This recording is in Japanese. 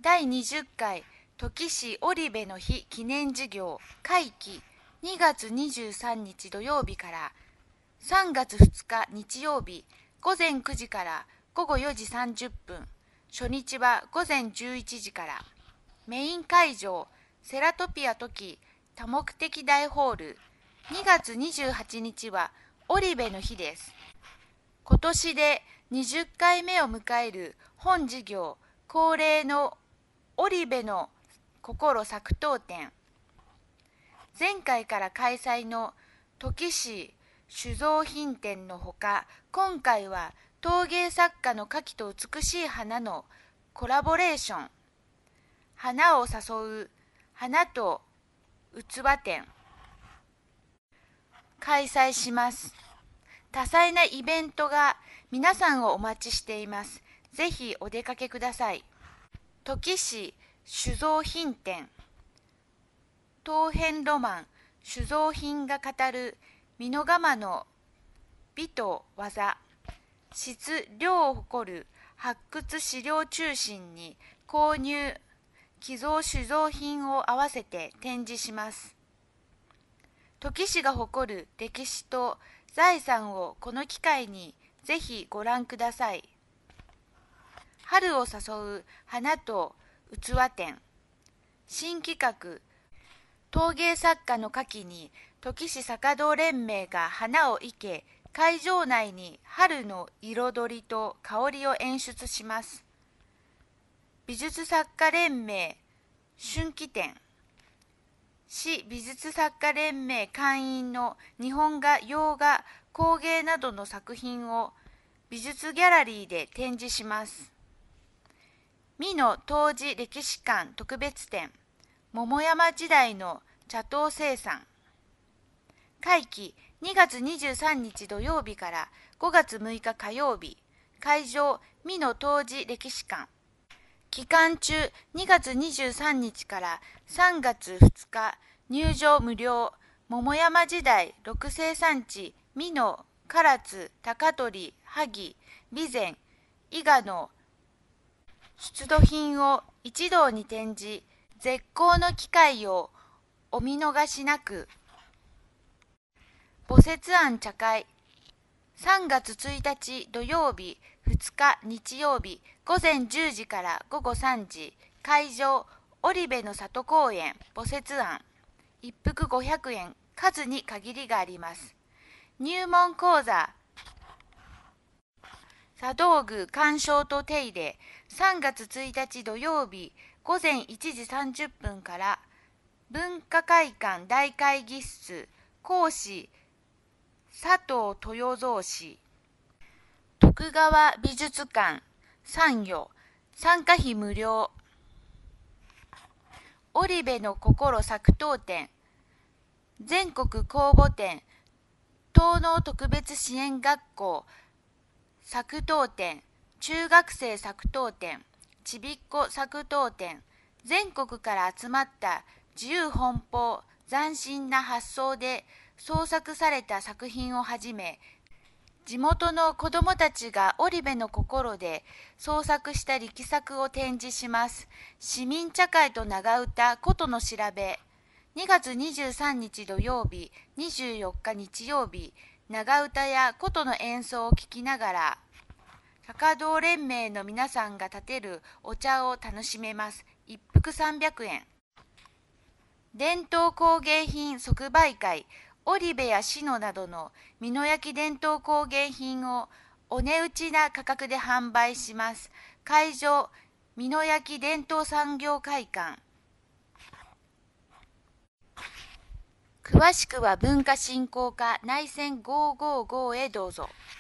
第20回土岐市織部の日記念事業会期2月23日土曜日から3月2日日曜日午前9時から午後4時30分、初日は午前11時から、メイン会場セラトピア土岐多目的大ホール。2月28日は織部の日です。今年で20回目を迎える本事業恒例の織部の心作陶展。前回から開催の土岐市酒造品展のほか、今回は陶芸作家の花器と美しい花のコラボレーション、花を誘う花と器展開催します。多彩なイベントが皆さんをお待ちしています。ぜひお出かけください。土岐市酒造品展、陶片ロマン、酒造品が語る美濃釜の美と技、質量を誇る発掘資料中心に購入寄贈酒造品を合わせて展示します。土岐市が誇る歴史と財産をこの機会にぜひご覧ください。春を誘う花と器展、新企画、陶芸作家の花器に土岐市酒道連盟が花を生け、会場内に春の彩りと香りを演出します。美術作家連盟春季展、市美術作家連盟会員の日本画、洋画、工芸などの作品を美術ギャラリーで展示します。美濃陶磁歴史館特別展、桃山時代の茶陶生産。会期2月23日土曜日から5月6日火曜日、会場美濃陶磁歴史館。期間中2月23日から3月2日、入場無料。桃山時代6生産地美濃、唐津、高取、萩、備前、伊賀の出土品を一堂に展示、絶好の機会をお見逃しなく。墓節庵茶会、3月1日土曜日、2日日曜日、午前10時から午後3時、会場織部の里公園墓節庵。一服500円、数に限りがあります。入門講座、茶道具鑑賞と手入れ、3月1日土曜日午前1時30分から、文化会館大会議室、講師佐藤豊造氏。徳川美術館参与、参加費無料。織部の心作陶展、全国公募展、東農特別支援学校作陶展、中学生作陶展、ちびっこ作陶展。全国から集まった自由奔放、斬新な発想で創作された作品をはじめ、地元の子どもたちが織部の心で創作した力作を展示します。市民茶会と長唄琴の調べ。2月23日土曜日、24日日曜日、長唄や琴の演奏を聴きながら、酒道連盟の皆さんが立てるお茶を楽しめます。一服300円。伝統工芸品即売会、織部や志野などの美濃焼伝統工芸品をお値打ちな価格で販売します。会場美濃焼伝統産業会館。詳しくは文化振興課内線555へどうぞ。